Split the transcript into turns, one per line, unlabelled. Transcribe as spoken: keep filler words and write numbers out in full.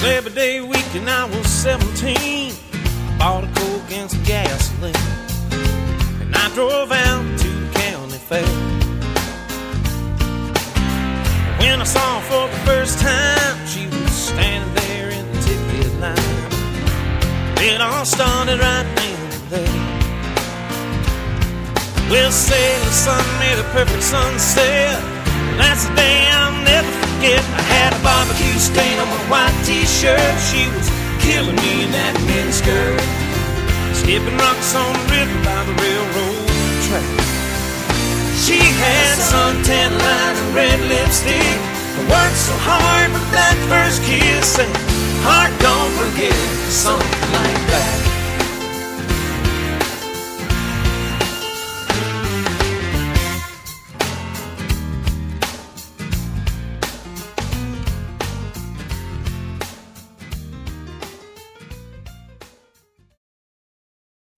Labor Day weekend, I was seventeen. Bought a Coke and some gasoline, and I drove out to the county fair. When I saw her for the first time, she was standing there in the ticket line. It all started right then and there. Well, say the sun made a perfect sunset. That's the day I'll never forget. I had a barbecue stain on my white t-shirt. She was killing me in that miniskirt, skipping rocks on the river by the railroad track. She had suntan lines and red lipstick. I worked so hard for that first kiss, and heart don't forget something like that.